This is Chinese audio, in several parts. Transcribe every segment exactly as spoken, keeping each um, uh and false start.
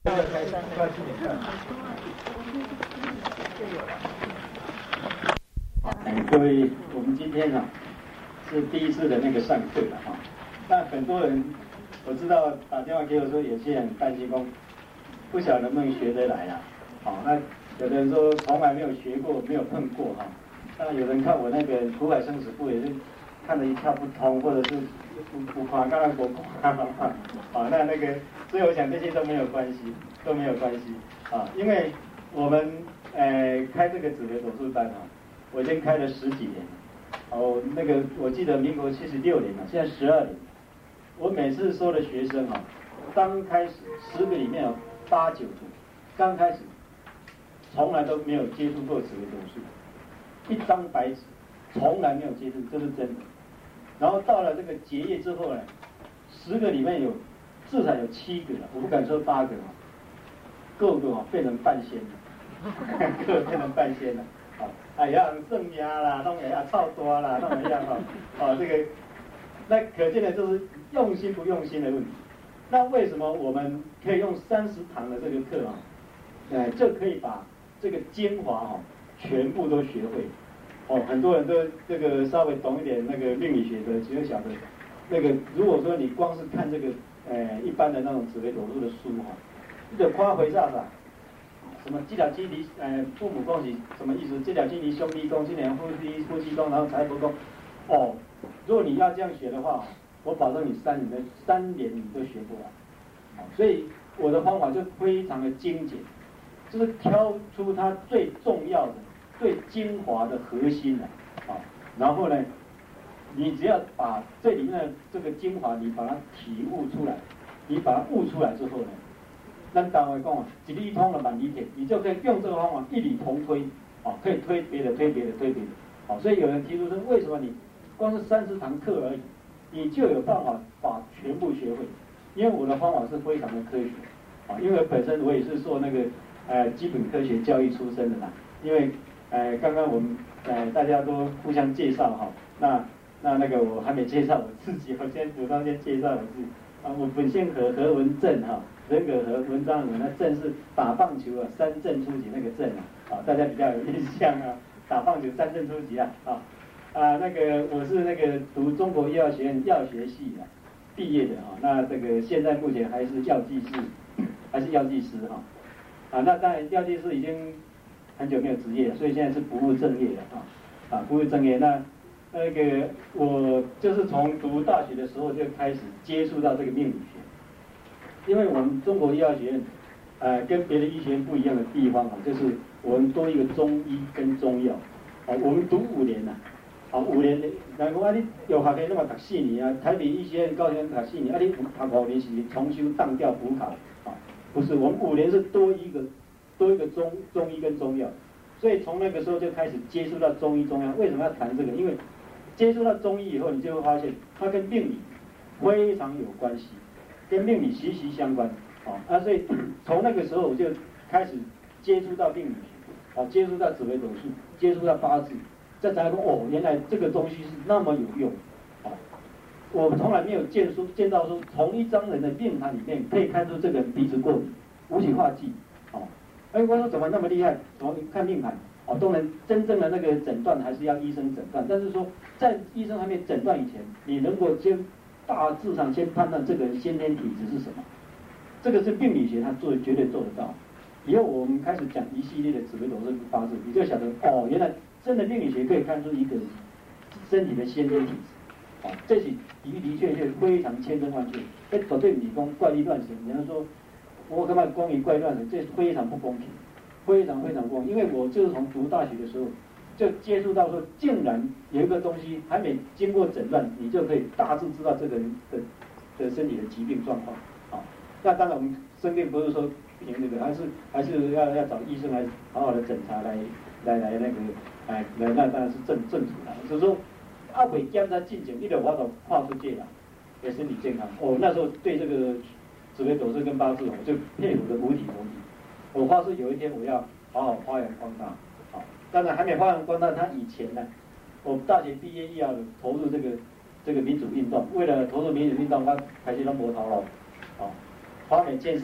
各位，我们今天啊是第一次的那个上课了哈。那很多人我知道打电话给我说，有些人担心说，不晓得能不能学得来啊。好，那有的人说从来没有学过，没有碰过哈。那有人看我那个苦海生死簿也是看得一窍不通，或者是不不夸，刚刚我夸啊，那那个，所以我想这些都没有关系，都没有关系啊，因为我们呃开这个紫微斗数班啊。我已经开了十几年了，哦，那个我记得民国七十六年了，现在十二年。我每次收的学生啊，刚开始十个里面有八九个，刚开始从来都没有接触过紫微斗数，一张白纸，从来没有接触，这是真的。然后到了这个结业之后呢，十个里面有至少有七个了，我不敢说八个啊，个个啊变成半仙了，个个变成半仙了。哎呀，正压啦，弄哎呀，操多啦，弄哎呀哈，哦，这个，那可见的就是用心不用心的问题。那为什么我们可以用三十堂的这个课啊，呃，就可以把这个精华哈、哦、全部都学会？哦，很多人都这个稍微懂一点那个命理学的，其实晓得，那个如果说你光是看这个呃一般的那种紫微斗数的书哈、哦，你就夸回啥子啊？什么这条金离呃父母宫是什么意思？这条金离兄弟宫，这条夫妻夫妻宫，然后财帛宫。哦，如果你要这样学的话，我保证你三年的三年你都学不完。哦，所以我的方法就非常的精简，就是挑出它最重要的、最精华的核心来啊、哦，然后呢，你只要把这里面的这个精华，你把它体悟出来，你把它悟出来之后呢。咱单位讲啊，一理通了万理铁，你就可以用这个方法一理同推，哦，可以推别的，推别的，推别的，哦，所以有人提出说，为什么你光是三十堂课而已，你就有办法把全部学会？因为我的方法是非常的科学，啊，因为本身我也是做那个呃基本科学教育出身的啦，因为呃刚刚我们呃大家都互相介绍哈，那那那个我还没介绍我自己，我先主张先介绍我自己啊，我本姓何，何文正哈。人格和文章和那正是打棒球啊，三振出局那个正啊，啊，大家比较有印象啊，打棒球三振出局啊，啊啊那个我是那个读中国医药学院药学系的毕业的啊，那这个现在目前还是药剂师，还是药剂师哈，啊那当然药剂师已经很久没有职业了，所以现在是不务正业的啊，啊不务正业那那个我就是从读大学的时候就开始接触到这个命理学。因为我们中国医药学院，呃，跟别的医学院不一样的地方啊，就是我们多一个中医跟中药，啊，我们读五年呐、啊，啊五年，然后啊你有学科那么读四年啊，台北医学院、高雄读四年，啊你读五年是重修当调补考，啊，不是，我们五年是多一个多一个中中医跟中药，所以从那个时候就开始接触到中医中药。为什么要谈这个？因为接触到中医以后，你就会发现它跟病理非常有关系。跟命理息息相关，哦，啊，所以从那个时候我就开始接触到命理学，哦，接触到紫微斗数，接触到八字，再才说哦，原来这个东西是那么有用，哦，我从来没有见说见到说从一张人的命盘里面可以看出这个人鼻子过敏，无体化忌，哦，哎，我说怎么那么厉害？怎么看命盘？哦，当然真正的那个诊断还是要医生诊断，但是说在医生还没诊断以前，你能够先。大致上先判断这个人先天体质是什么，这个是病理学他做绝对做得到。以后我们开始讲一系列的紫微斗数八字，你就晓得哦，原来真的病理学可以看出一个人身体的先天体质，啊，这是的的确确非常千真万确。哎，绝对你讲怪力乱神，人家说我干嘛光于怪力乱神，这非常不公平，非常非常不公平。因为我就是从读大学的时候。就接触到说，竟然有一个东西还没经过诊断，你就可以大致知道这个人的的身体的疾病状况。啊，那当然我们生病不是说凭那个，还是还是要要找医生来好好的检查，来来来那个，哎，来那当然是正正途啦。所以说，阿伟检查进前，你就我都跨出界了，给身体健康。哦，那时候对这个紫微斗数跟八字，我就佩服的五体投地。我发誓有一天我要好好发扬光大。当然还没发扬光大，他以前呢，我大学毕业以后投入这个这个民主运动，为了投入民主运动，他开始拢无头路，哦，华美建设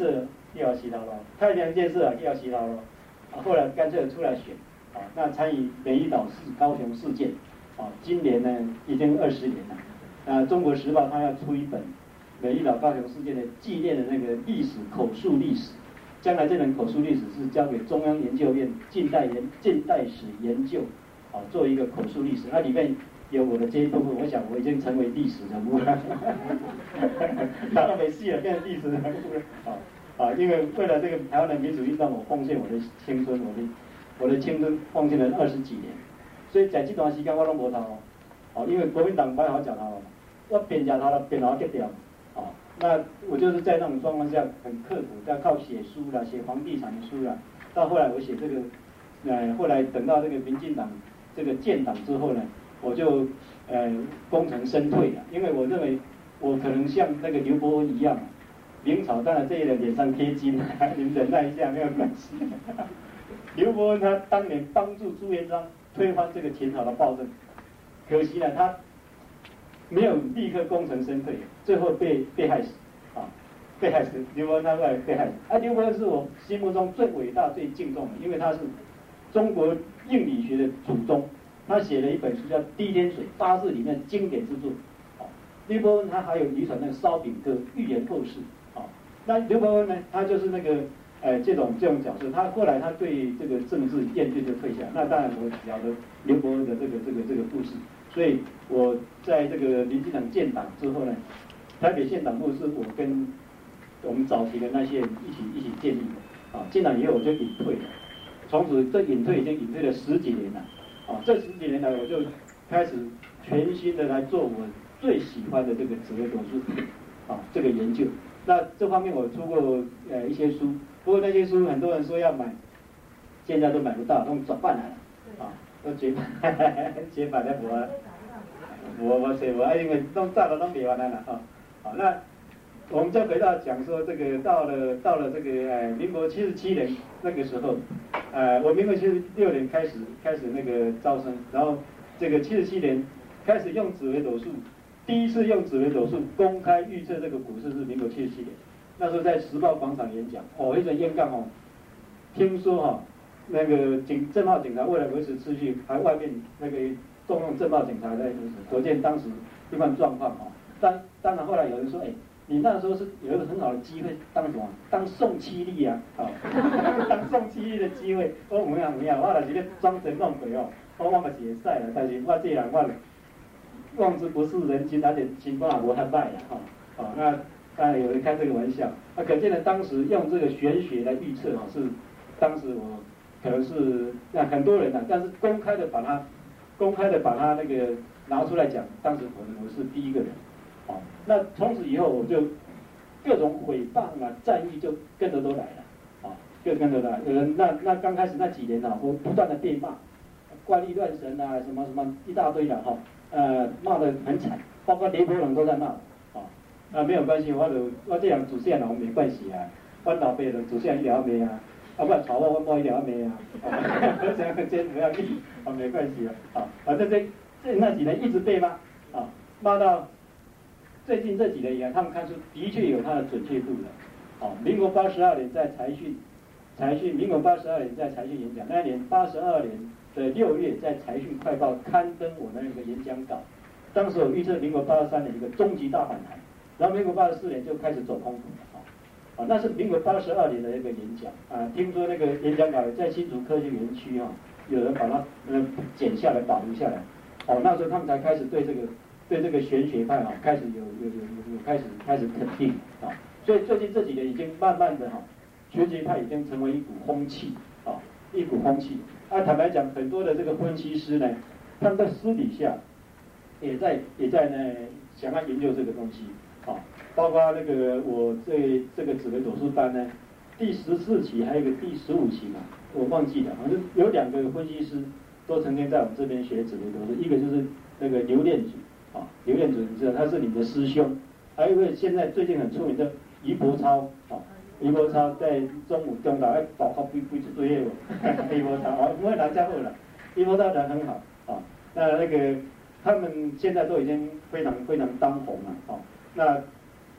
又要洗头咯，太平洋建设啊又要洗头咯，啊，后来干脆出来选，啊，那参与美丽岛事高雄事件，啊，今年呢已经二十年了，啊，中国时报它要出一本美丽岛高雄事件的纪念的那个历史口述历史，将来这本口述历史是交给中央研究院近代研近代史研究，啊，做一个口述历史，那里面有我的这一部分，我想我已经成为历史人物了，打到没戏了，变成历史人物了，啊啊，因为为了这个台湾的民主运动，我奉献我的青春，我的我的青春奉献了二十几年，所以在这段时间我拢无头哦，哦，因为国民党不好讲头，我扁夹头了，扁头结掉，啊，那我就是在那种状况下很刻苦，在靠写书啦，写房地产的书啦，到后来我写这个，呃，后来等到这个民进党这个建党之后呢。我就呃功成身退了，因为我认为我可能像那个刘伯温一样，明朝当然这一人脸上贴金，你们忍耐一下没有关系。刘伯温他当年帮助朱元璋推翻这个秦朝的暴政，可惜呢他没有立刻功成身退，最后被被害死啊，被害死。刘伯温他后来被害死，啊，刘伯温是我心目中最伟大、最敬重的，因为他是中国应理学的祖宗。他写了一本书叫《滴天水》，八字里面经典之作。啊，刘伯温他还有遗传那个烧饼歌，预言后世。啊，那刘伯温呢，他就是那个呃这种这种角色。他后来他对这个政治厌倦就退下。那当然我聊了刘伯温的这个这个这个故事。所以我在这个民进党建党之后呢，台北县党部是我跟我们早期的那些人一起一起建立的。啊，建党以后我就隐退了，从此这隐退已经隐退了十几年了。啊，这十几年来，我就开始全心的来做我最喜欢的这个紫微斗数，啊，这个研究。那这方面我出过呃一些书，不过那些书很多人说要买，现在都买不到，都转办来了，啊，都绝版，绝版的我，我我写我因为都炸了都没完了啊，好，那我们再回到讲说这个到了到了这个呃民国七十七年那个时候。呃，我民国七十六年开始开始那个招生，然后这个七十七年开始用紫微斗数，第一次用紫微斗数公开预测这个股市是民国七十七年，那时候在时报广场演讲，哦，一阵演讲哦，听说哈、哦，那个警政报警察为了维持秩序，还外面那个动用政报警察在维持，可见当时一般状况哦。当当然后来有人说，哎。你那时候是有一个很好的机会，当什么？当宋七力啊，啊、哦，当宋七力的机会。我唔呀唔呀，我就是咧装神弄鬼哦，我我嘛是会使啦，但是我这人我望之不是人精，而且情况也无很歹啦，哈、哦，哦，那当然有人开这个玩笑，那可见呢，当时用这个玄学来预测哈，是当时我可能是那很多人呐、啊，但是公开的把它公开的把它那个拿出来讲，当时可能我是第一个人。哦，那从此以后我就各种诽谤啊、战役就跟着都来了，啊，就跟着来。有人那那刚开始那几年啊，我不断的被骂，怪力乱神啊，什么什么一大堆的哈，呃，骂得很惨，包括连国人都在骂我，啊，啊没有关系，我就我这样主线啊，我没关系啊，我老辈人主线一条没啊，啊不吵我我摸一条没啊，我想这不要紧，啊没关系啊，啊，反正这这那几年一直被骂，啊，骂到。最近这几年以来，他们看出的确有它的准确度的。哦，民国八十二年在财讯，财讯，民国八十二年在财讯演讲，那一年八十二年的六月在财讯快报刊登我的那个演讲稿。当时我预测民国八十三年一个终极大反弹，然后民国八十四年就开始走空头了。哦，那是民国八十二年的一个演讲啊，听说那个演讲稿在新竹科学园区啊，有人把它呃剪下来保留下来。哦，那时候他们才开始对这个。对这个玄学派啊，开始有有有有有开始开始肯定啊，所以最近这几年已经慢慢的哈、啊，玄学派已经成为一股风气啊，一股风气。啊，坦白讲，很多的这个分析师呢，他们在私底下也在也在呢想要研究这个东西啊，包括那个我这这个紫微斗数班呢，第十四期还有一个第十五期嘛，我忘记了，反正有两个分析师都曾经在我们这边学紫微斗数，一个就是那个刘念祖。啊，刘彦祖，你知道他是你的师兄，还有一位现在最近很出名的余伯超，啊，余伯超在中午中岛哎，搞好规规一堆的，余伯超啊，因为人家好了，余伯超人很好啊，那那个他们现在都已经非常非常当红了啊，那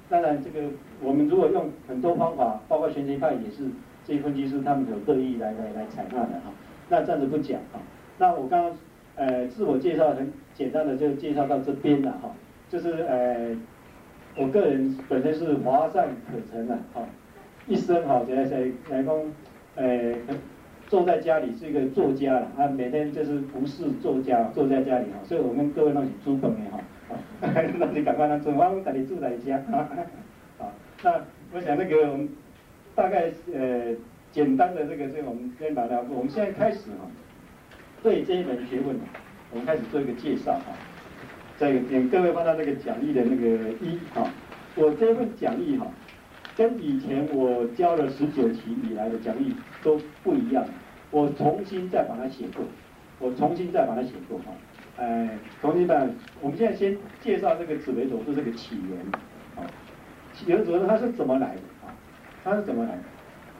当然这个我们如果用很多方法，包括玄学派也是这些分析师他们有乐意来来来采纳的哈。那暂时不讲哈。那我刚刚呃自我介绍很简单的就介绍到这边了哈，就是呃我个人本身是乏善可陈的哈，一生哈来来来讲呃坐在家里是一个作家了啊，每天就是不是作家坐在家里哈，所以我跟各位那是猪朋的哈。那你赶快让准方带你住在家啊！好，那我想那个我们大概呃简单的这个这个我们先把它，我们现在开始哈，对这一门学问，我们开始做一个介绍哈。再给各位放到那个讲义的那个一哈，我这份讲义哈，跟以前我教了十九期以来的讲义都不一样，我重新再把它写过，我重新再把它写过哈。哎，重新办。我们现在先介绍这个紫微斗数这个起源，啊，起源主要它是怎么来的啊？它是怎么来的？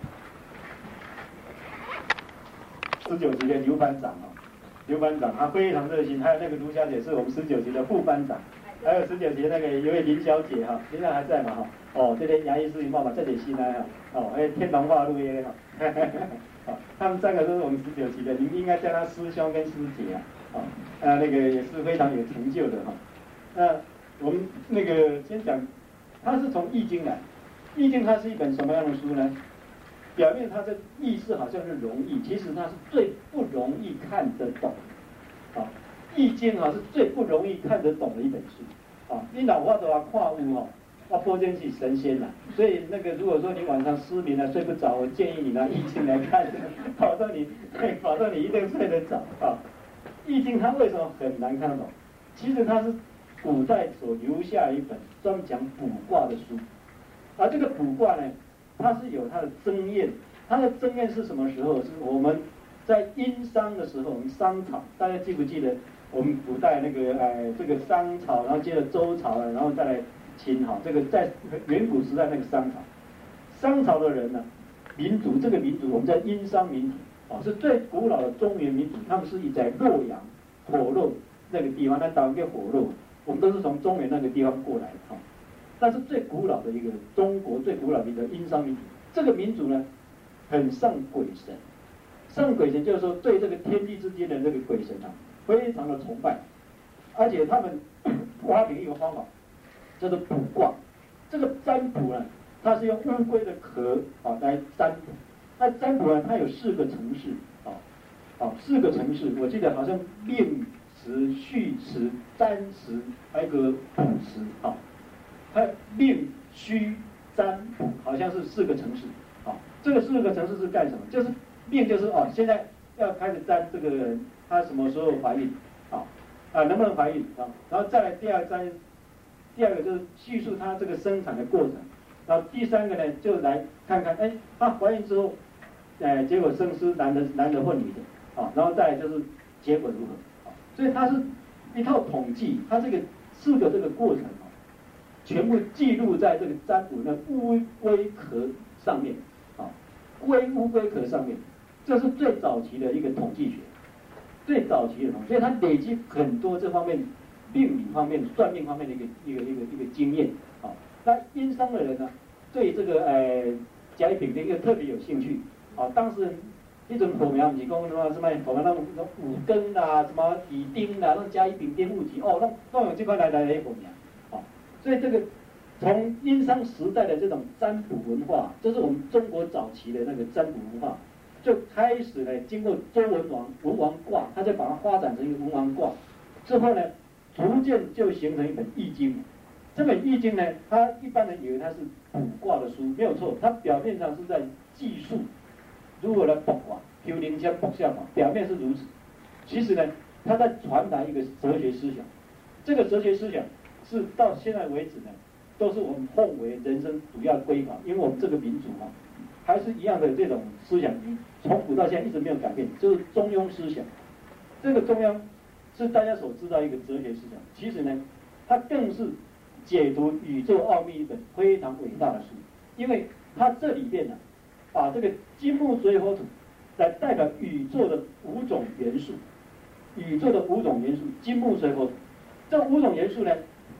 十九级的刘班长啊，刘班长他非常热心，还有那个卢小姐是我们十九级的副班长，还有十九级那个有位林小姐哈，现在还在嘛哈？哦，这边牙医师妈妈这里新来哈，哦，还有天龙化禄耶哈，好，他们三个都是我们十九级的，您应该叫他师兄跟师姐啊。啊，啊，那个也是非常有成就的哈。那我们那个先讲，它是从《易经》来，《易经》它是一本什么样的书呢？表面它的意思好像是容易，其实它是最不容易看得懂。啊，《易经》啊是最不容易看得懂的一本书。啊，你老话都要跨屋哦，要波天起神仙了。所以那个如果说你晚上失眠了睡不着，我建议你拿《易经》来看，保证你，保证你一定睡得着啊。易经它为什么很难看得懂？其实它是古代所留下一本专门讲卜卦的书，而这个卜卦呢，它是有它的争验，它的争验是什么时候？是我们在殷商的时候，我们商朝，大家记不记得我们古代那个呃这个商朝，然后接着周朝了，然后再来秦朝，这个在远古时代那个商朝，商朝的人呢，民族这个民族我们叫殷商民族。啊，是最古老的中原民族，他们是以在洛阳、火肉那个地方，那岛叫火肉，我们都是从中原那个地方过来的哈。那是最古老的一个中国最古老的一个殷商民族。这个民族呢，很上鬼神，上鬼神就是说对这个天地之间的这个鬼神啊，非常的崇拜，而且他们发明一个方法，叫做卜卦。这个占卜呢，它是用乌龟的壳啊来占卜。那占卜呢，它有四个程式，啊，啊，四个程式，我记得好像命词、序词、占词，还有个卜词，啊，它命、虚、占、卜，好像是四个程式，啊，这个四个程式是干什么？就是命就是哦，现在要开始占这个人他什么时候怀孕，啊，啊能不能怀孕啊？然后再来第二占，第二个就是叙述他这个生产的过程，然后第三个呢，就来看看，哎，她怀孕之后。呃，结果生是男的男的或女的，啊，然后再来就是结果如何，啊，所以它是一套统计，它这个四个这个过程啊，全部记录在这个占卜的乌龟壳上面，啊，龟乌龟壳上面，这是最早期的一个统计学，最早期的统计，所以它累积很多这方面命理方面、算命方面的一个一个一个一个经验，啊，那殷商的人呢，对这个呃甲乙丙丁又特别有兴趣。啊，当时那种火苗，不是讲什么什么火苗那种五庚啦，什么乙丁啦，那甲乙丙丁戊己，哦，弄弄有这块来来的火苗，啊，所以这个从殷商时代的这种占卜文化，这是我们中国早期的那个占卜文化，就开始呢，经过周文王文王卦，他就把它发展成一个文王卦，之后呢，逐渐就形成一本易经。这本易经呢，他一般人以为它是卜卦的书，没有错，它表面上是在记述。如何来卜卦，求灵签卜相嘛，表面是如此，其实呢，他在传达一个哲学思想。这个哲学思想是到现在为止呢，都是我们奉为人生主要规划，因为我们这个民族啊，还是一样的这种思想，从古到现在一直没有改变，就是中庸思想。这个中庸是大家所知道一个哲学思想，其实呢，它更是解读宇宙奥秘一本非常伟大的书，因为它这里面呢。把这个金木水火土来代表宇宙的五种元素，宇宙的五种元素，金木水火土，这五种元素呢，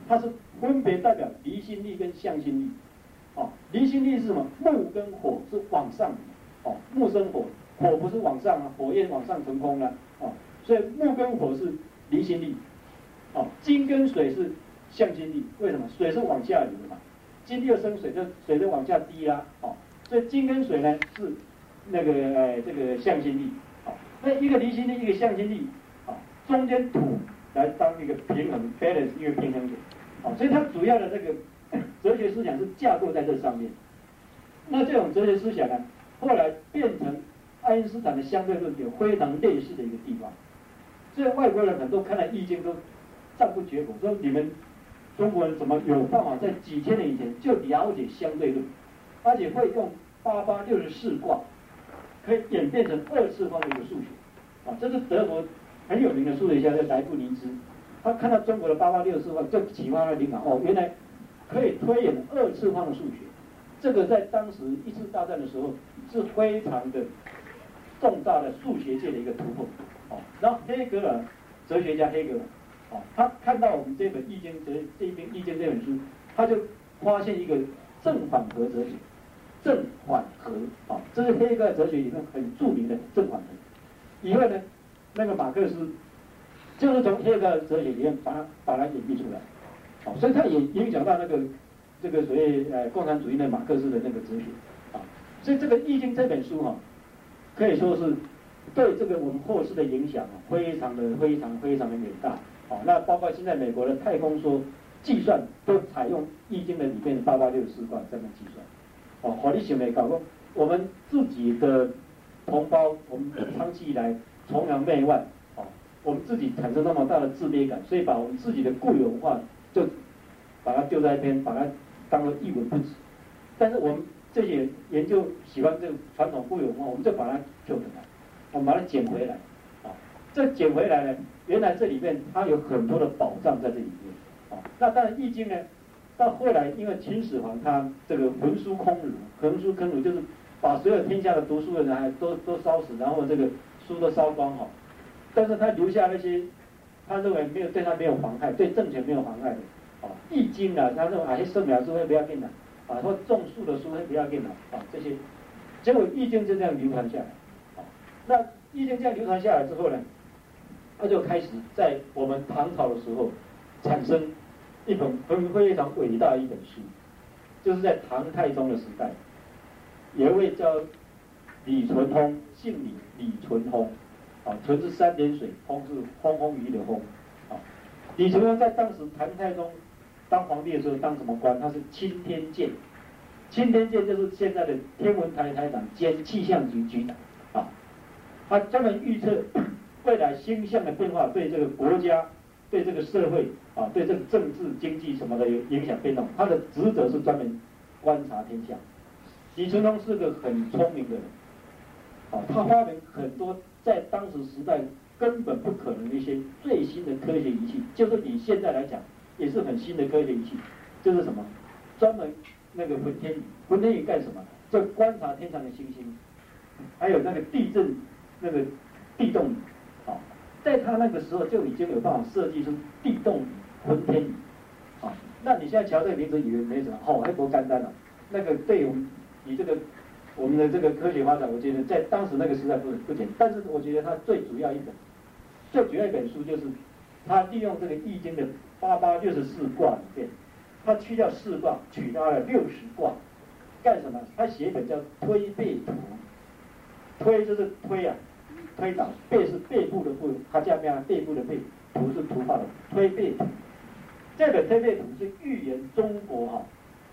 它是分别代表离心力跟向心力。哦，离心力是什么？木跟火是往上的，哦，木生火，火不是往上啊，火焰往上腾空啊，哦，所以木跟火是离心力。哦，金跟水是向心力，为什么？水是往下流的嘛，金又生水，就水就往下滴啦，哦，所以金跟水呢是那个呃这个向心力，哦，那一个离心力，一个向心力，哦，中间土来当一个平衡 balance 一个平衡点，哦，所以它主要的这个哲学思想是架构在这上面。那这种哲学思想呢，后来变成爱因斯坦的相对论有非常类似的一个地方，所以外国人很多看了《易经》都赞不绝口，说你们中国人怎么有办法在几千年以前就了解相对论，而且会用八八六十四卦，可以演变成二次方的一个数学，啊，这是德国很有名的数学家叫莱布尼兹，他看到中国的八八六十四卦，就启发了灵感，哦，原来可以推演二次方的数学，这个在当时一次大战的时候是非常的重大的数学界的一个突破，哦，然后黑格尔哲学家黑格尔。哦，他看到我们这本《易经》这这一本《易经》这本书，他就发现一个正反合哲学，正反合，啊、哦，这是黑格尔哲学里面很著名的正反合。以后呢，那个马克思就是从黑格尔哲学里面把它把它演绎出来，哦，所以它也影响到那个这个所谓呃共产主义的马克思的那个哲学，啊、哦，所以这个《易经》这本书哈、哦，可以说是对这个我们后世的影响啊，非常的非常非常的远大。哦，那包括现在美国的太空梭计算都采用《易经》的里面的八八六十四卦这样计算。哦，好，你想没搞过？我们自己的同胞，我们长期以来崇洋媚外，哦，我们自己产生那么大的自卑感，所以把我们自己的固有文化就把它丢在一边，把它当作一文不值。但是我们这些研究喜欢这个传统固有文化，我们就把它救回来，我们把它捡回来。啊，这捡回来呢？原来这里面它有很多的宝藏在这里面，啊，那当然《易经》呢，到后来因为秦始皇他这个焚书坑儒，焚书坑儒就是把所有天下的读书的人还都都烧死，然后这个书都烧光哈，但是他留下那些他认为没有对他没有妨害，对政权没有妨害的，啊，《易经》啊，他认为啊，些圣苗书会不要紧的，啊，或种树的书会不要紧的，啊，这些，结果《易经》就这样流传下来，啊，那《易经》这样流传下来之后呢？他就开始在我们唐朝的时候产生一本很非常伟大的一本书，就是在唐太宗的时代，有一位叫李淳风，姓李，李淳风，啊，淳是三点水，风是风风雨雨的风，啊，李淳风在当时唐太宗当皇帝的时候当什么官？他是钦天监，钦天监就是现在的天文台台长兼气象局局长，啊，他专门预测未来星象的变化对这个国家、对这个社会啊、对这个政治、经济什么的有影响变动，他的职责是专门观察天象。李淳风是个很聪明的人，啊，他发明很多在当时时代根本不可能的一些最新的科学仪器，就是以现在来讲也是很新的科学仪器，就是什么，专门那个浑天仪，浑天仪干什么？就观察天上的星星，还有那个地震那个地动仪。啊，在他那个时候就已经有办法设计出地动仪、浑天仪，啊，那你现在瞧这个名字以为没什么，哦，还多简单啊。那个对我们以这个我们的这个科学发展，我觉得在当时那个时代不不简单。但是我觉得它最主要一本，最主要一本书就是他利用这个易经的八八六十四卦里面，他去掉四卦，取到了六十卦，干什么？他写一本叫推背图，推就是推啊。推导，背是背部的部，它叫咩啊？背部的背，图是图画的推背图。这本推背图是预言中国哈、啊、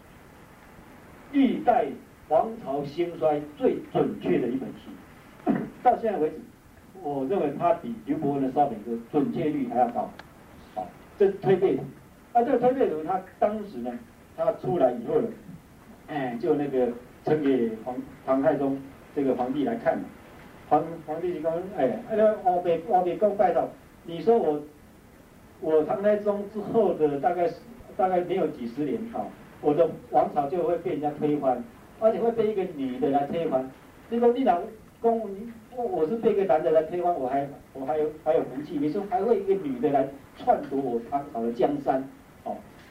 历代王朝兴衰最准确的一本书。到现在为止，我认为它比刘伯温的烧饼歌准确率还要高。好、啊，这是推背图。那、啊、这个推背图，它当时呢，它出来以后呢，哎，就那个呈给皇唐太宗这个皇帝来看嘛。皇皇帝就讲，哎，那个王北王北公拜道，你说我我唐太宗之后的大概大概没有几十年啊，我的王朝就会被人家推翻，而且会被一个女的来推翻。你说你老公，你我是被一个男的来推翻，我还我还有还有福气。你说还会一个女的来篡夺我唐朝的江山，哦，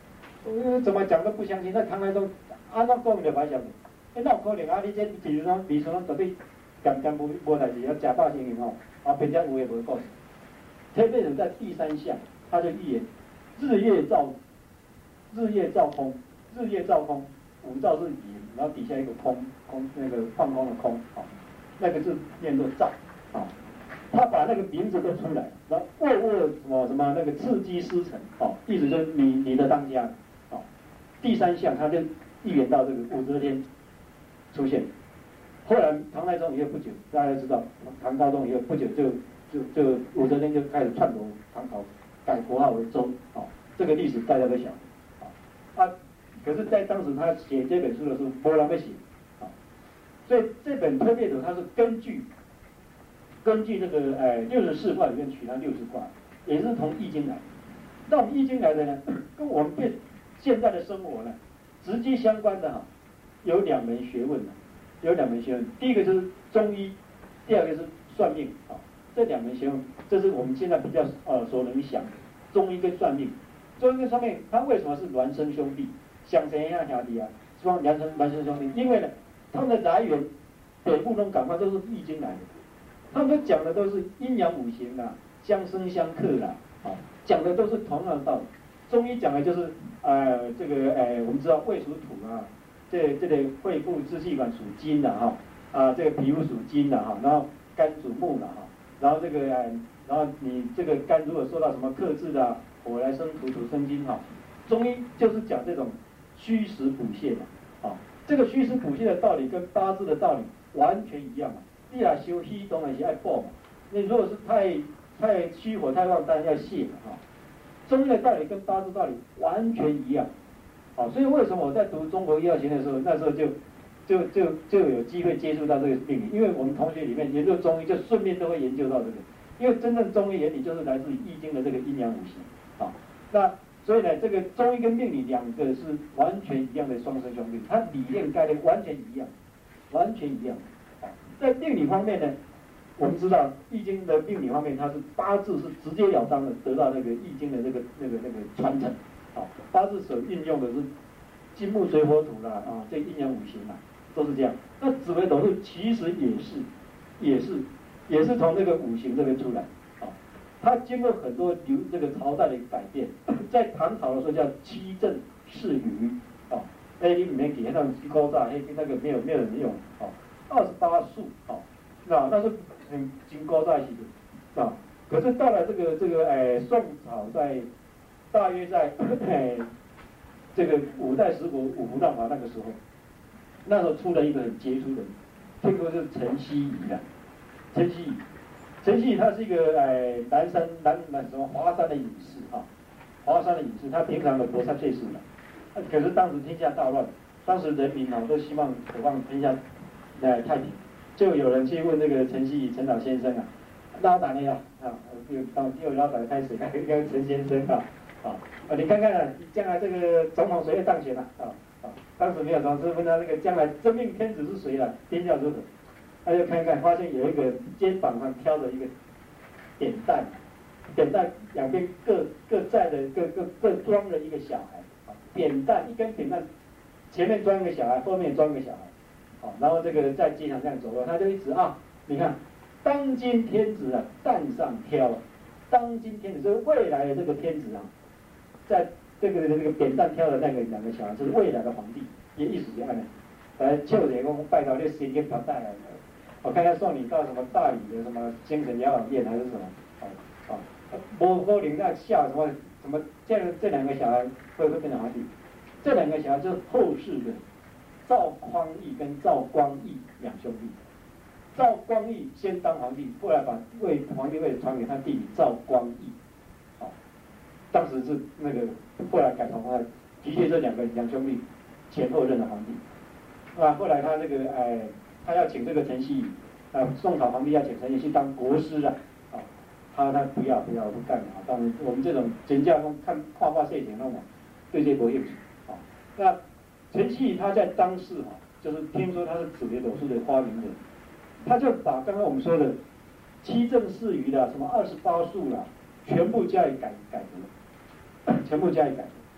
我怎么讲都不相信。那唐太宗安怎讲就歹相信？哎，那有可能啊？你这比如说，比如说绝对干干无无代志，要假报行营哦，啊，偏家有也无告诉。天变人在第三项，他就预言日夜照日夜照空，日夜照空，五照是影，然后底下一个空空那个放空的空，啊，那个字念作照，啊。他把那个名字都出来，然后握握什么什么那个刺激师承，哦，意思就是你你的当家，哦，第三项他就预言到这个武则天出现，后来唐太宗以后不久，大家知道唐高宗以后不久就就就武则天就开始篡夺唐朝，改国号为周，哦，这个历史大家都晓得，啊，啊，可是，在当时他写这本书的时候，没人会写，啊，所以这本推背图它是根据。根据这个呃六十四卦里面取它六十卦，也是从易经来。那我们易经来的呢，跟我们现现在的生活呢，直接相关的哈，有两门学问，有两门学问。第一个就是中医，第二个是算命啊。这两门学问，这是我们现在比较呃所能想的。中医跟算命，中医跟算命，它为什么是孪生兄弟？相生一样兄弟啊，说孪生孪生兄弟，因为呢，他们的来源北部东港嘛都是易经来的。他们讲的都是阴阳五行啦，相生相克啦，啊，讲的都是同样的道理。中医讲的就是呃这个呃我们知道胃属土啊，这这个肺部支气管属金的哈，啊这个皮肤属金的哈，然后肝属木的哈，然后这个呃然后你这个肝如果受到什么克制的、啊，火来生土，土生金哈，中医就是讲这种虚实补泻嘛，啊，这个虚实补泻的道理跟八字的道理完全一样嘛。你若修虚当然是爱补嘛，你如果是太太虚火太旺，当然要泻嘛哈。中医的道理跟八字道理完全一样，好，所以为什么我在读中国医药学的时候，那时候就就就就有机会接触到这个病理，因为我们同学里面研究中医，就顺便都会研究到这个，因为真正中医原理就是来自于易经的这个阴阳五行，好，那所以呢，这个中医跟命理两个是完全一样的双生兄弟，它理念概念完全一样，完全一样。在命理方面呢，我们知道易经的命理方面，它是八字是直截了当的得到那个易经的那个那个那个传承，啊，八字所运用的是金木水火土啦，啊，这阴阳五行啦，都是这样。那紫微斗数其实也是，也是也是从那个五行这边出来，啊，它经过很多流这个朝代的改变，在唐朝的时候叫七正四余，啊，哎，你里面给那种鸡高炸，哎，那个没有没有人用，啊。二十八术，哦，那那是很经高在一起的，啊，可是到了这个这个哎宋朝在大约在哎这个五代十国五胡乱华那个时候，那时候出了一个很杰出的，这个是陈希夷的，陈希夷，陈希夷他是一个哎南山南南什么华山的隐士啊，华山的隐士，他平常的国三岁数的，可是当时天下大乱，当时人民啊都希望渴望天下。哎，太平，就有人去问那个陈希夷陈老先生啊，老大呢啊，又当又老大开始，跟跟陈先生啊，啊，你看看啊，将来这个总统谁会当选啊？啊啊，当时没有总是问他那个将来真命天子是谁了，天下如何？他就看看，发现有一个肩膀上挑着一个扁担，扁担两边各各载的各各各装了一个小孩，啊，扁担一根扁担，前面装一个小孩，后面装一个小孩。好，然后这个在街上这样走了，他就一直啊，你看，当今天子啊，担上挑，当今天子就是未来的这个天子啊，在这个这个扁担挑的那个两个小孩，就是未来的皇帝，也意思一样的。来，秋姐公拜到这谁给他带来的？我看看送你到什么大理的什么精神疗养院还是什么？哦哦，不可能那下什么什么这这两个小孩会不会变成皇帝？这两个小孩就是后世的。赵匡胤跟赵光义两兄弟，赵光义先当皇帝，后来把位皇帝位传给他弟弟赵光义，好，当时是那个后来改朝换代，的确这两个两兄弟前后任的皇帝，啊，后来他这个哎，他要请这个陈希夷，啊，宋朝皇帝要请陈希夷去当国师啊，啊，他他不要不要不干啊，当然我们这种人家看画画摄影那种，对这不应许，啊，那。陈希夷他在当世哈，就是听说他是紫微斗数的发明者，他就把刚刚我们说的七正四余的什么二十八术啦，全部加以改改革，全部加以改革。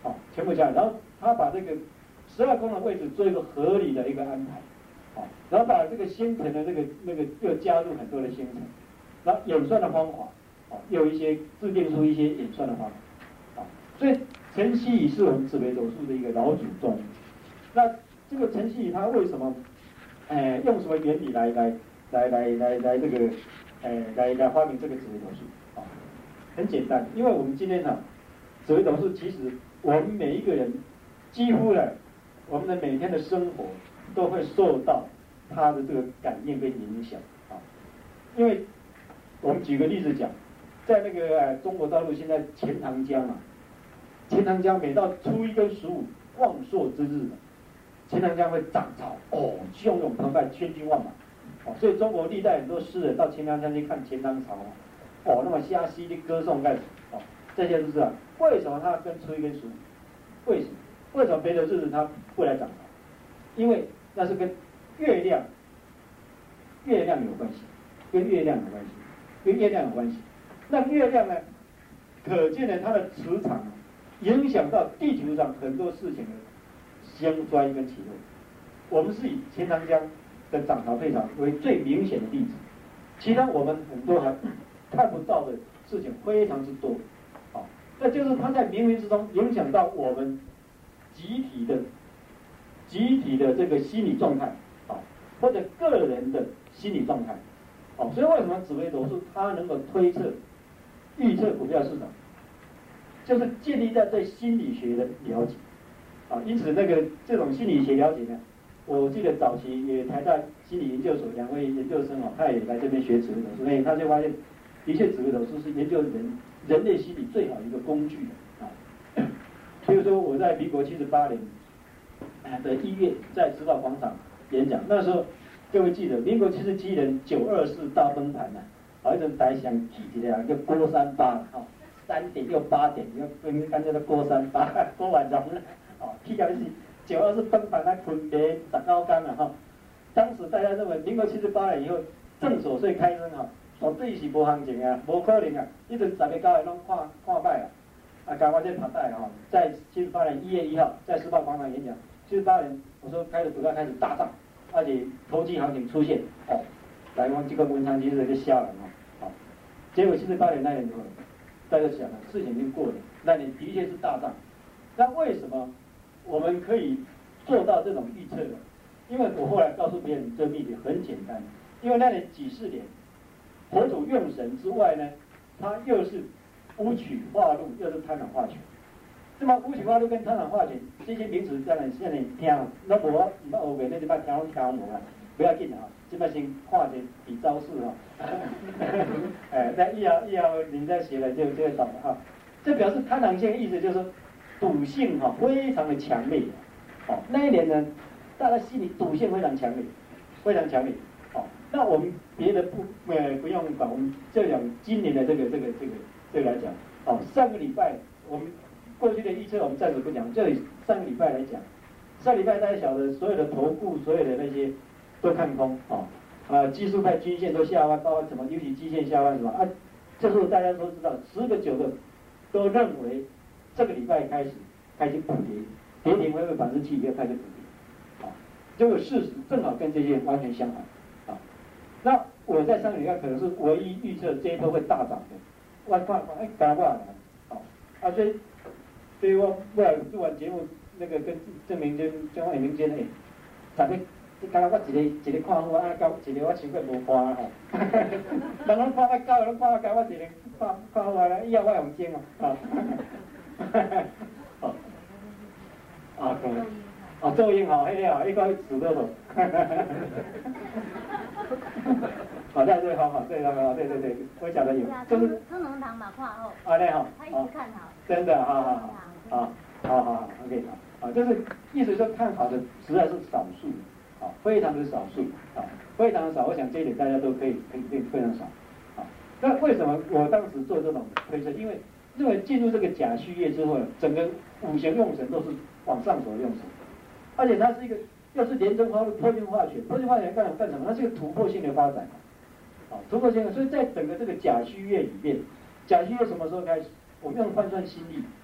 好，全部加，然后他把这个十二宫的位置做一个合理的一个安排，好，然后把这个星辰的这个那个又加入很多的星辰，然后演算的方法，好，又有一些制定出一些演算的方法，好，所以陈希夷是我们紫微斗数的一个老祖宗。那这个陈希夷他为什么，呃，用什么原理来来来来来来这个，呃，来来发明这个紫微斗数？啊，很简单，因为我们今天啊，紫微斗数其实我们每一个人几乎呢，我们的每天的生活都会受到它的这个感应跟影响啊。因为我们举个例子讲，在那个、呃、中国大陆现在钱塘江啊，钱塘江每到初一跟十五旺朔之日，钱塘江会涨潮，哦，汹涌澎湃，千军万马，哦，所以中国历代很多诗人到钱塘江去看钱塘潮啊，哦，那么瞎溪的歌颂干什么？哦，这些都是啊，为什么它跟初一跟十五？为什么？为什么别的日子它不来涨潮？因为那是跟月亮，月亮有关系，跟月亮有关系，跟月亮有关系。那月亮呢，可见的它的磁场啊，影响到地球上很多事情的兴衰跟起落。我们是以钱塘江的涨潮退潮为最明显的例子，其他我们很多还看不到的事情非常之多。好，那就是它在冥冥之中影响到我们集体的集体的这个心理状态，啊，或者个人的心理状态，哦，所以为什么紫微斗数它能够推测、预测股票市场，就是建立在对心理学的了解，啊，因此那个这种心理学了解呢，我记得早期也台大心理研究所两位研究生哦，他也来这边学紫微斗数，所以他就发现，的确紫微斗数是研究人人类心理最好的一个工具啊。比如说我在民国七十八年的一月在时报广场演讲，那时候各位记得，民国七十七年九二四大崩盘呐，好一阵台上起一个叫郭三八哈，三点又八点，又跟干脆的郭三八郭万荣哦，起到是九二四崩盘那分别十九天了哈。当时大家认为民国七十八年以后正所税开征哈，绝对是无行情啊，无可能啊，一阵十个九个拢看看歹啊。啊，刚刚这爬带哈，在七十八年一月一号在时报广场演讲，七十八年我说开始股票开始大涨，而且投机行情出现，哦，来往这个文昌其实就下了嘛，好，结果七十八年那年以后，大家想了，事情已经过了，那年的确是大涨，那为什么我们可以做到这种预测呢？因为我后来告诉别人这个秘诀很简单，因为那年己巳年，火土用神之外呢，它又是武曲化禄，又是贪婪化权。那么武曲化禄跟贪婪化权这些名词，当然现在听，那我你们后面那就把听听无啊，不要紧啊，这摆先看一比招式哈。哎，那以后以后你再写了就就会懂了哈。这表示贪婪性的意思就是说赌性哈非常的强烈。哦，那一年呢，大家心里赌性非常强烈，非常强烈。哦，那我们别的不呃不用管，我们就讲今年的这个这个这个。对来讲，哦，上个礼拜我们过去的预测我们暂时不讲，这里上个礼拜来讲，上礼拜大家晓得所有的头部所有的那些都看空，哦，啊，技术派均线都下弯，包括什么尤其基线下弯什么啊，这时候大家都知道，十个九个都认为这个礼拜开始开始补跌，跌停会不会百分之七又开始补跌，啊，这个事实正好跟这些完全相反，啊，那我在上个礼拜可能是唯一预测这一波会大涨的。我看看，哎，搞不好，好，啊，所以，所以我我做完节目，那个跟郑明坚、郑伟明坚诶，大家，刚刚我一个一个看我啊到一个我想过无看吼，人拢看我到，拢看我到我一个看看我啦，以后我用精哦，啊，哦，啊，对，哦，做英吼，迄个哦，迄个死多多。好，对对，好好，对对对对对对，我讲的有，就是中农堂嘛，跨后， 啊，对哈， 他一直看好， 真的，好好好，好，好好好 ，OK， 好，啊，就是意思说看好的实在是少数，啊，非常的少数，啊，非常的少，我想这一点大家都可以肯定非常少，啊，那为什么我当时做这种推测？因为认为进入这个甲戌月之后呢，整个五行用神都是往上走的用神，而且它是一个又是连贞化禄、破军化权，破军化权干干什么？它是一个突破性的发展。突破性的，所以在整个这个甲戌月里面，甲戌月什么时候开始？我们用换算新历，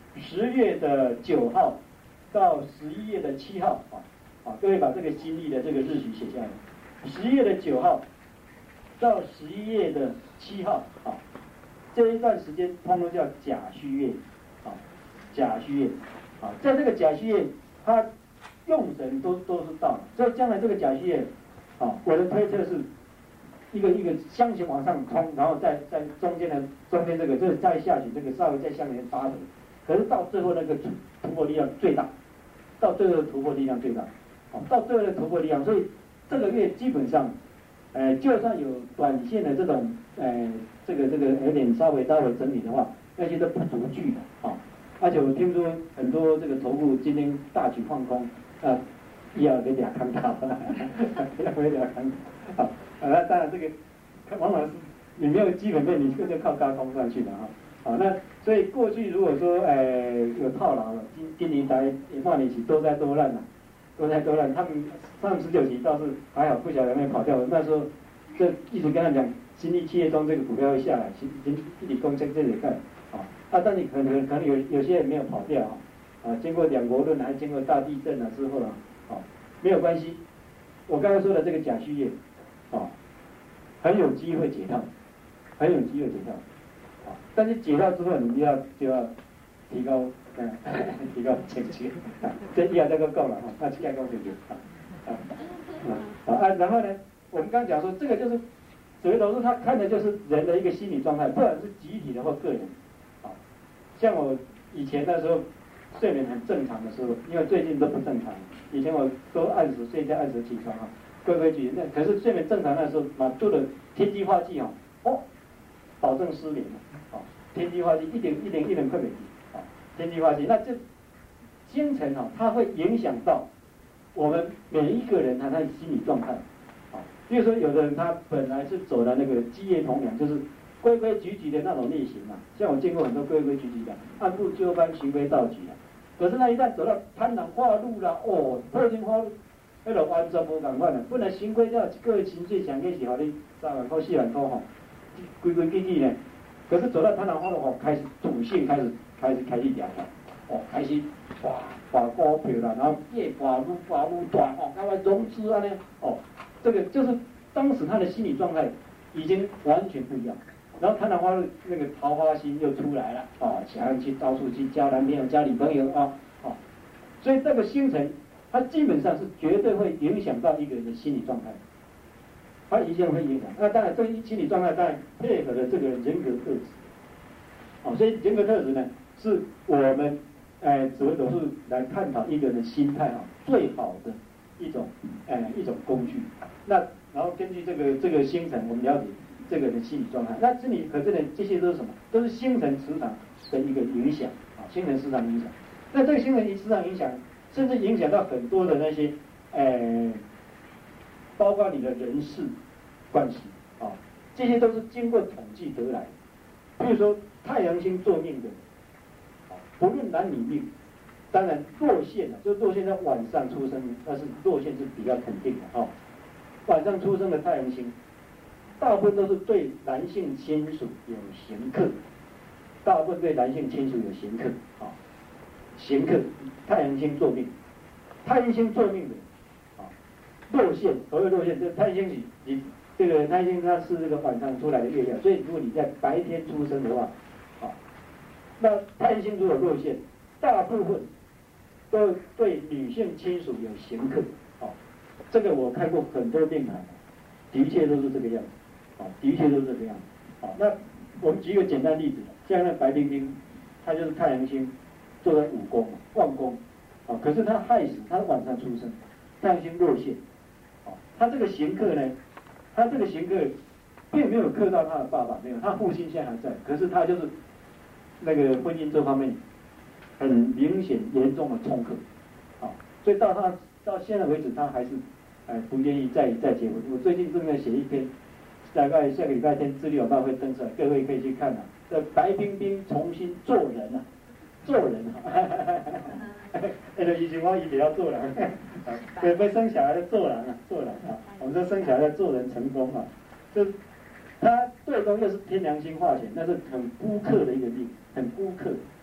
十月的九号到十一月的七号啊，啊，各位把这个新历的这个日期写下来。十月的九号到十一月的七号啊，这一段时间通通叫甲戌月啊，甲戌月啊，在这个甲戌月，它用神都都是到了，所以将来这个甲戌月啊，我的推测是一个一个向前往上冲，然后在在中间的中间这个就是再下去，这个稍微再向前发回，可是到最后那个突突破力量最大，到最后的突破力量最大，啊，到最后的突破力量，所以这个月基本上，呃，就算有短线的这种，呃，这个这个有点稍微稍微整理的话，那些都不足惧的啊。而且我听说很多这个头部今天大举放空，啊，要给俩看到，要给俩看到，啊，那当然这个往往是你没有基本面，你这就靠高空上去的啊。好，那所以过去如果说，呃，有套牢了，今今年才半年期多灾多难了。多灾多难，他们他们十九期倒是还好，不晓得有没有跑掉。那时候就一直跟他讲，新力企业中这个股票会下来，新新一体工程这里看，啊，啊，但你可能可能有有些人没有跑掉啊，啊，经过两国论还经过大地震啊之后啊，啊，没有关系。我刚才说的这个甲戌月，啊，很有机会解套，很有机会解套，啊，但是解套之后你就要就要提高。嗯，提高警觉，这以后这个够了哈，那现在够警觉啊啊啊啊！然后呢，我们刚讲说，这个就是紫微斗数，它看的就是人的一个心理状态，不管是集体的或个人。啊，像我以前那时候睡眠很正常的时候，因为最近都不正常，以前我都按时睡觉，按时起床哈，规规矩矩。那可是睡眠正常那时候，嘛做了天机化忌哈，哦，保证失眠了。啊，天机化忌一点一点一点困没。天机化忌，那这星辰哈，它会影响到我们每一个人他他的心理状态，啊，比如说有的人他本来是走的那个基业同梁，就是规规矩矩的那种类型嘛，像我见过很多规规矩矩的，按部就班、循规蹈矩的，可是那一旦走到贪婪化禄啦，哦，破天化禄，那个完全无同款的，本来循规蹈矩，个人情绪想给是好你三万块、四万块哈，规规矩矩呢，可是走到贪婪化禄哦，开始主性开始。开始开始聊了，哦，开始哇挂股票啦，然后越挂越挂越大，哦，开始融资啊呢，哦，这个就是当时他的心理状态已经完全不一样，然后贪婪花那个桃花心又出来了，哦，想要去到处去交男朋友、交女朋友啊，哦，所以这个星辰它基本上是绝对会影响到一个人的心理状态，它一定会影响。那当然，这个心理状态当然配合了这个人格特质，哦，所以人格特质呢。是我们，呃，紫微斗数来探讨一个人的心态啊，最好的一种，呃，一种工具。那然后根据这个这个星辰，我们了解这个人的心理状态。那这里可是呢，这些都是什么？都是星辰磁场的一个影响啊，星辰磁场影响。那这个星辰磁场影响，甚至影响到很多的那些，呃，包括你的人事关系啊，这些都是经过统计得来的。比如说太阳星坐命的。不论男女命，当然落线啊，就落线在晚上出生，但是落线是比较肯定的哈、哦。晚上出生的太阳星，大部分都是对男性亲属有刑克，大部分对男性亲属有刑克啊、哦，刑克太阳星坐命，太阳星坐命的啊、哦，落线，所谓落线，这太阳星你你这个太阳星它是这个晚上出来的月亮，所以如果你在白天出生的话。那太阳星如果落线，大部分都对女性亲属有刑克，哦，这个我看过很多命盘，的确都是这个样子，哦，的确都是这个样子，哦，那我们举一个简单例子，像那白冰冰，她就是太阳星坐在五宫旺宫，哦，可是她害死，她晚上出生，太阳星落线，哦，她这个刑克呢，她这个刑克并没有克到她的爸爸，没有，她父亲现在还在，可是她就是。那个婚姻这方面很明显严重的冲克，啊，所以到他到现在为止，他还是哎不愿意再再结婚。我最近正在写一篇，大概下个礼拜天资料报会登出来，各位可以去看啊。这白冰冰重新做人啊，做人啊，那个以前我以前要做人，对，被生小孩的做人啊，做人啊，我们说生小孩的做人成功啊，就他对宫又是天梁星化权，那是很孤客的一个命。很孤客啊，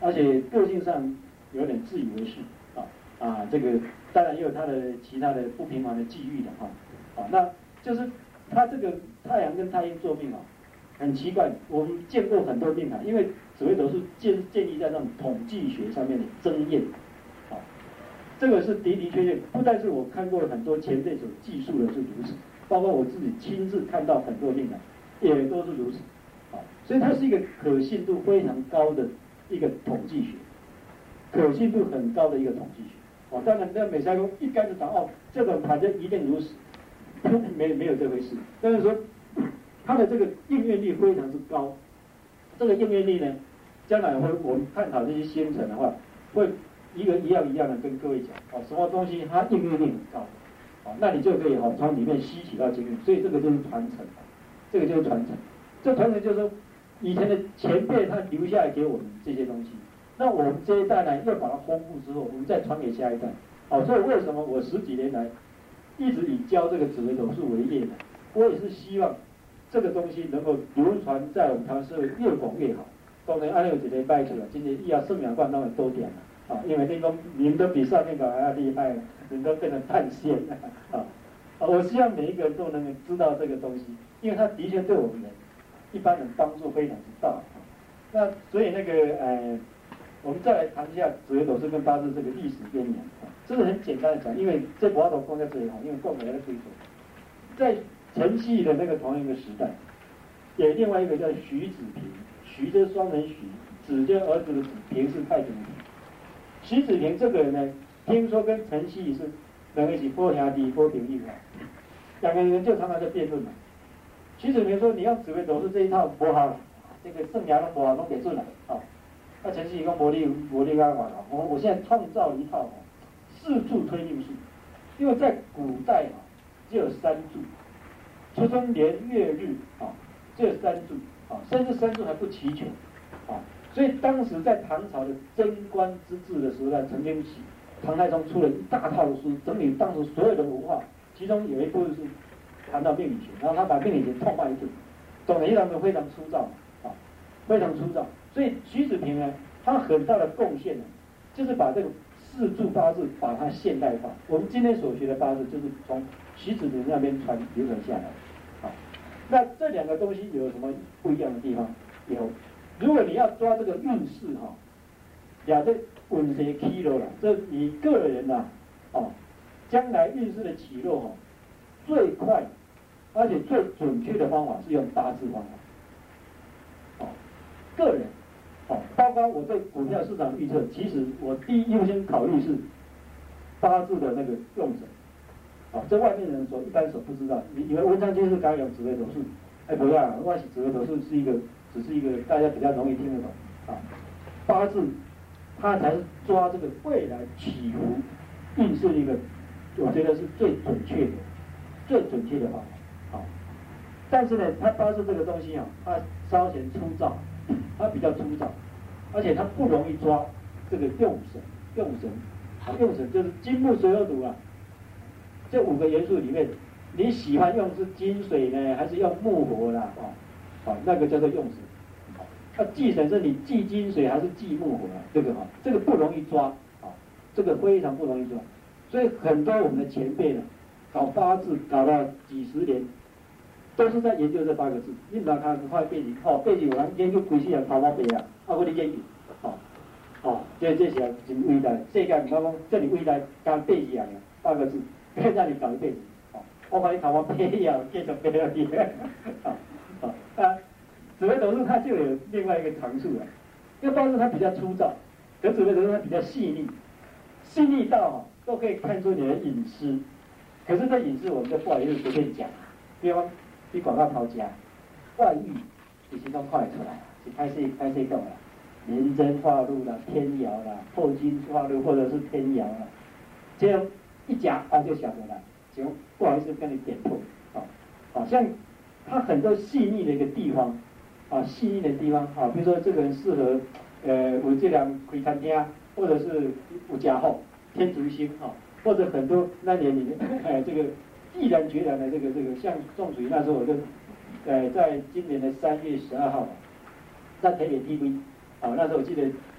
而且个性上有点自以为是啊啊，这个当然也有他的其他的不平凡的际遇的哈啊，那就是他这个太阳跟太阴做命啊，很奇怪，我们见过很多命啊，因为紫微斗数建建立在那种统计学上面的经验，啊，这个是的的确确，不但是我看过很多前辈所记述的是如此，包括我自己亲自看到很多命啊，也都是如此，啊，所以它是一个可信度非常高的一个统计学，可信度很高的一个统计学。哦，当然，那美赛公一竿子打哦，这种盘就一定如此，没没有这回事。但是说，它的这个应验率非常之高，这个应验率呢，将来会我们探讨这些星辰的话，会一个一样一样的跟各位讲，哦，什么东西它应验率很高，哦，那你就可以哦从里面吸取到经验，所以这个就是传承，这个就是传承。这传承就是说，以前的前辈他留下来给我们这些东西。那我们这一代呢，要把它丰富之后，我们再传给下一代。好，所以为什么我十几年来一直以教这个紫微斗数为业呢？我也是希望这个东西能够流传在我们台湾社会越广越好。当然，安利有几年拜去了，今年医药圣阳观当然多点了啊，因为那个你们都比上面的还要厉害了，你们都变成探险了啊。啊，我希望每一个人都能够知道这个东西，因为它的确对我们人一般人帮助非常之大。那所以那个呃。我们再来谈一下紫微斗数跟八字这个历史渊源，这是很简单的讲，因为这不要头放在这里哈，因为共每个推说，在陈熹的那个同一个时代，有另外一个叫徐子平，徐就是双人徐，子就是儿子的子，平是太平的平。徐子平这个人呢，听说跟陈熹是两个一起波兄弟、波平义啊，两个人就常常在辩论嘛。徐子平说：“你用紫微斗数这一套不好，这个圣阳的不好，都给准了啊。”那陈熹跟魔力魔力干嘛了？我我现在创造一套四柱推命术，因为在古代啊只有三柱，出生年月日啊只有三柱啊，甚至三柱还不齐全啊，所以当时在唐朝的贞观之治的时候呢，曾经唐太宗出了一大套的书，整理当时所有的文化，其中有一部是谈到命理学，然后他把命理学痛骂一顿，懂得非常的非常粗糙啊，非常粗糙。所以徐子平呢，他很大的贡献呢，就是把这个四柱八字把它现代化。我们今天所学的八字，就是从徐子平那边传流传下来。好，那这两个东西有什么不一样的地方？有，如果你要抓这个运势哈，呀，这运势起落了，这你个人呐、啊，哦，将来运势的起落哈，最快而且最准确的方法是用八字方法。哦，个人。哦，包括我对股票市场预测，其实我第一优先考虑是八字的那个用神。啊，这外面人所一般所不知道，你以为文昌君是刚有紫微斗数，哎，不要，外是紫微斗数是一个，只是一个大家比较容易听得懂啊。八字它才是抓这个未来起伏运势的一个，我觉得是最准确的、最准确的方法。啊，但是呢，它八字这个东西啊，它稍显粗糙。它比较粗糙，而且它不容易抓这个用神，用神，啊，用神就是金木水火土啊，这五个元素里面，你喜欢用是金水呢，还是用木火啦？哦，好，那个叫做用神。那忌神是你忌金水还是忌木火啊？这个哈，这个不容易抓，啊，这个非常不容易抓，所以很多我们的前辈呢，搞八字搞了几十年。都是在研究这八个字，你唔通看看背景，哦，背景有人研究规世人头毛白啊，啊，我哋研究，哦，哦，这这是真伟大，世界唔好讲这里伟大，干背景啊，八个字，可以让你搞一辈子，哦，我把你头毛白了，继续白了你，啊，啊，啊，紫微斗数它就有另外一个长处啊，因为八字它比较粗糙，可紫微斗数它比较细腻，细腻到哦都可以看出你的隐私，可是这隐私我们就不好意思随便讲，比方。比广告头家，外遇，其实都看得出来，是开始开始讲啦，廉贞化禄啦，天姚啦，破金化禄或者是天姚啦，这样一夹他就晓得了，行，不好意思跟你点破，啊，好像他很多细腻的一个地方，啊，细腻的地方，啊，比如说这个人适合，呃，有这两开餐厅，或者是有家后天足星，啊，或者很多那年里面，哎，这个。毅然决然的这个这个，像仲水那时候我就，呃，在今年的三月十二号，在台北 T V， 啊，那时候我记得，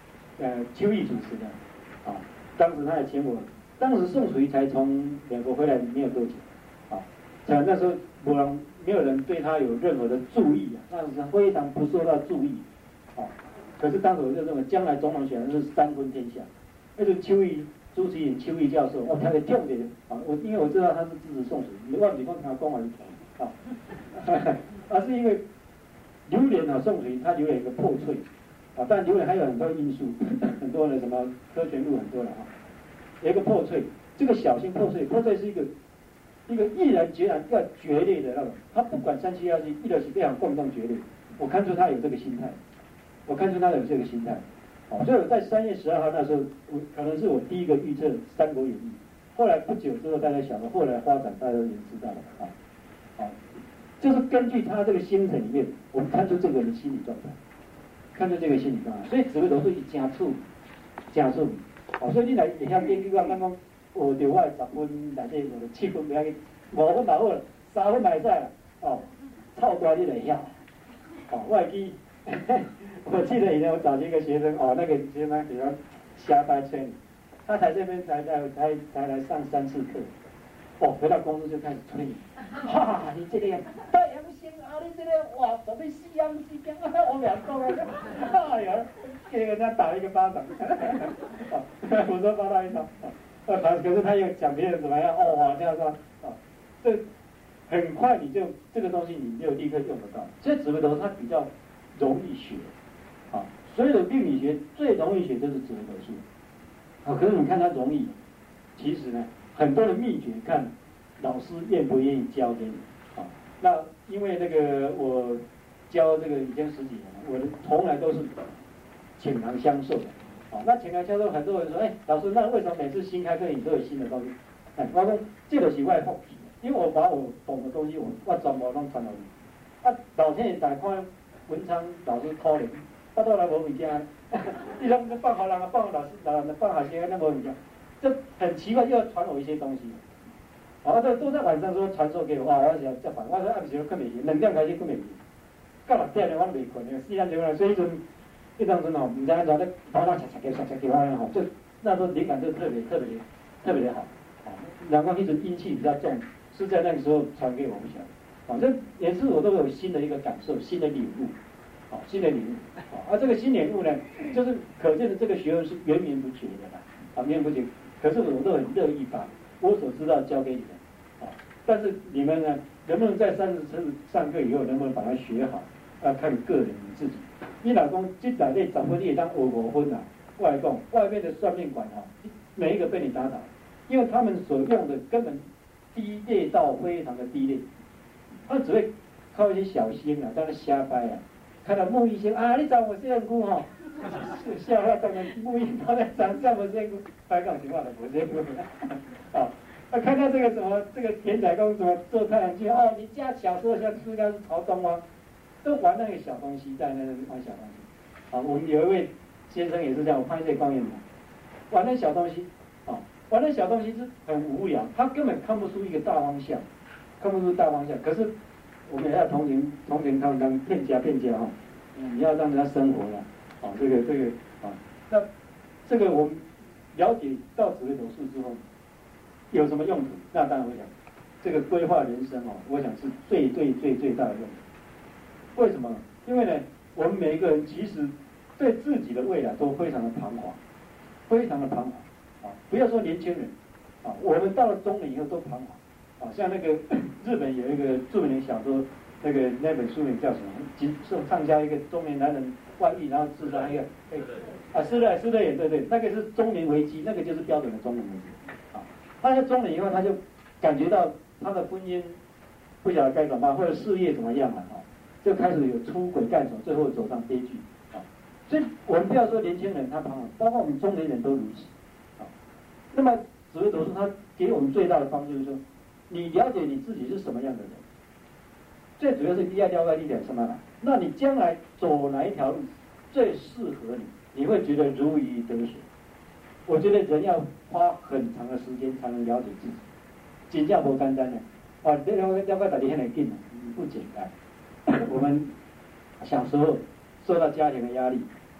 呃邱毅主持的，啊，当时他也请我，当时宋楚瑜才从美国回来没有多久，啊，呃那时候没人没有人对他有任何的注意啊，那是非常不受到注意，啊，可是当时我就认为将来总统选的是三分天下，那就邱毅。朱启颖、邱毅教授，哦，他的重点啊，我因为我知道他是支持宋楚瑜，万几光听他讲完啊，而是因为榴莲啊，宋楚瑜他留了一个破碎，啊，但榴莲还有很多因素，很多的什么科学路很多了啊，有一个破碎，这个小心破碎，破碎是一个一个毅然决然要决裂的那种，他不管三七二十一，一的是非常共同决裂，我看出他有这个心态，我看出他有这个心态。所以我在三月十二号那时候，我可能是我第一个预测《三国演义》，后来不久之后，大家想了，后来发展大家也知道了啊，啊，就是根据他这个心态里面，我们看出这个人的心理状态，看出这个心理状态，所以紫微斗数是加速，加速，哦，所以你来底下研究啊，刚刚我对我的十分内底我的七分不要紧，五分把握了，三分买在了，哦，臭大你来晓，哦，我会记。我记得以前我找一个学生，哦，那个学生比较瞎掰圈，他才这边才才才才来上三次课，哦，回到公司就开始催你，哈，你这个太阳星啊，你这个哇，准备西洋西洋，我两讲啊，哎呀，给人家打了一个巴掌，我说巴他一掌，呃，可是他又讲别人怎么样，哦，这样说，哦，这很快你就这个东西你就立刻用得到，所以紫微斗数它比较容易学。啊，所有的命理学最容易学就是紫微斗数，啊，可是你看它容易，其实呢，很多的秘诀看老师愿不愿意教给你，啊，那因为那个我教这个已经十几年了，我从来都是倾囊相授的，啊，那倾囊相授，很多人说，哎，老师，那为什么每次新开课你都有新的东西？哎，我说这个是我的福气，因为我把我懂的东西，我我全部拢传到你，啊，老天爷大看文昌老师可怜。到头来无物件，你拢放好人啊，放老师，人放好些，那无物件，这很奇怪，又要传我一些东西。啊，这都在晚上说传授给我，哇，我想这烦，我说暗时困袂醒，两点开始困袂醒，到六点呢我袂困，四点钟了，所以阵，迄当阵吼，唔知安怎咧，头脑恰恰叫恰恰叫安尼吼，就那时候灵感就特别特别特别的好，啊，然后一直阴气比较重，是在那个时候传给我们想，反正每次我都有新的一个感受，新的领悟。好，新的领悟，啊，而这个新领悟呢，就是可见的这个学问是源源不绝的啦，啊，源源不绝。可是我都很乐意把我所知道教给你们，啊，但是你们呢，能不能在三十次上课以后，能不能把它学好，要看个人你自己。你老公这在内十分你也当五五分啊，外公外面的算命馆哈，每一个被你打倒，因为他们所用的根本低劣到非常的低劣，他只会靠一些小心啊，在那瞎掰啊。看到木易先啊，你找我仙姑哈，笑话当然木易他在长这么仙姑，白讲情话的不仙姑，啊，看到这个什么这个田仔公什么做太阳镜哦，你家小时候像是该是朝东方，都玩那个小东西，在那玩小东西，啊，我们有一位先生也是这样，我拍这光源嘛，玩那小东西，啊，玩那小东西是很无聊，他根本看不出一个大方向，看不出大方向，可是。我们也要同情同情他们当骗家骗家哈，你要让人家生活了，啊，这个这个啊，那这个我们了解到紫微斗数之后，有什么用途？那当然我想，这个规划人生哦，我想是最最最最大的用途。为什么？因为呢，我们每一个人其实对自己的未来都非常的彷徨，非常的彷徨啊！不要说年轻人啊，我们到了中年以后都彷徨。啊，像那个日本有一个著名的小说，那个那本书名叫什么？仅是唱下一个中年男人外遇然后自杀一个，哎，啊，是的，是的，也对对，那个是中年危机，那个就是标准的中年危机。啊，他在中年以后，他就感觉到他的婚姻不晓得该怎么办，或者事业怎么样了啊，就开始有出轨干什么，最后走上悲剧。啊，所以我们不要说年轻人他彷徨，包括我们中年人都如此。啊，那么紫微斗数它给我们最大的帮助就是说。你了解你自己是什么样的人，最主要是你要了解一点什么？那你将来走哪一条路最适合你，你会觉得如鱼得水。我觉得人要花很长的时间才能了解自己，真正不简单的。啊，这了了解到底很紧不简单。我们小时候受到家庭的压力，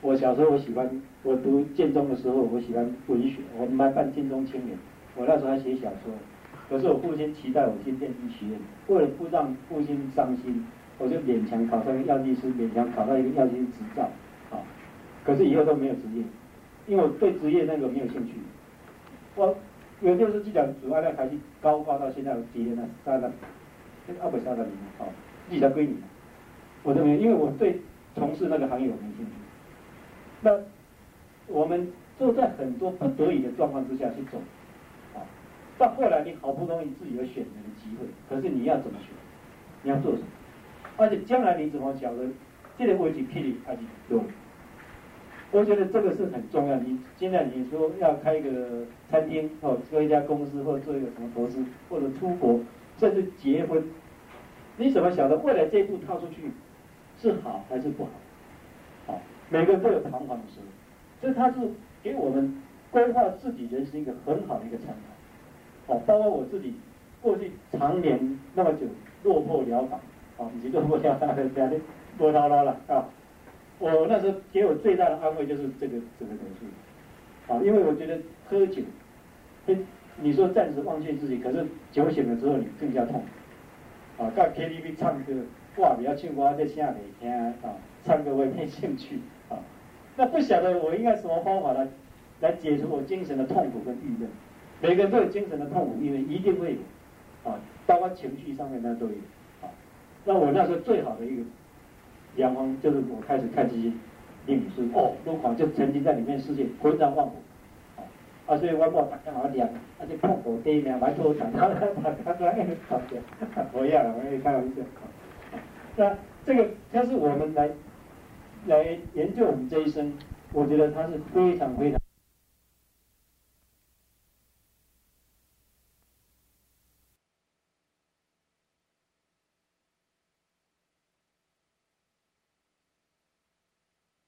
我小时候我喜欢，我读建中的时候我喜欢文学，我们还办建中青年，我那时候还写小说。可是我父亲期待我去念医学院，为了不让父亲伤心，我就勉强考上药剂师，勉强考到一个药剂师执照，啊，可是以后都没有职业，因为我对职业那个没有兴趣。我有就是这条主要要开始高挂到现在职业那三十，二百三十年了，哦，二十几年，我都没有，因为我对从事那个行业我没兴趣。那我们就在很多不得已的状况之下去走。到后来，你好不容易自己有选择的机会，可是你要怎么选？你要做什么？而且将来你怎么晓得这个危机霹雳还是有？我觉得这个是很重要。你现在你说要开一个餐厅，或做一家公司，或做一个什么投资，或者出国，甚至结婚，你怎么晓得未来这一步踏出去是好还是不好？好，每个人都有彷徨的时候，所以它是给我们规划自己人生一个很好的一个参考。哦，包括我自己过去常年那么久落魄潦倒，啊，以及落魄潦倒的家里波涛涛了啊。我那时候给我最大的安慰就是这个这个东西，啊，因为我觉得喝酒，你说暂时忘却自己，可是酒醒了之后你更加痛，啊，到 K T V 唱歌，哇，你要唱歌在下面听啊，唱歌我也没兴趣啊。那不晓得我应该什么方法来来解除我精神的痛苦跟郁闷。每个人都有精神的痛苦，因为一定会有，啊，包括情绪上面那都有，啊，那我那时候最好的一个良方就是我开始看这些命理书，哦，路狂就沉浸在里面世界，浑然忘我，啊，啊，所以我我打电话量，而且碰狗爹呢，埋头打他打他他哎，好的，不要了，我跟你开玩笑，那这个它是我们来来研究我们这一生，我觉得它是非常非常。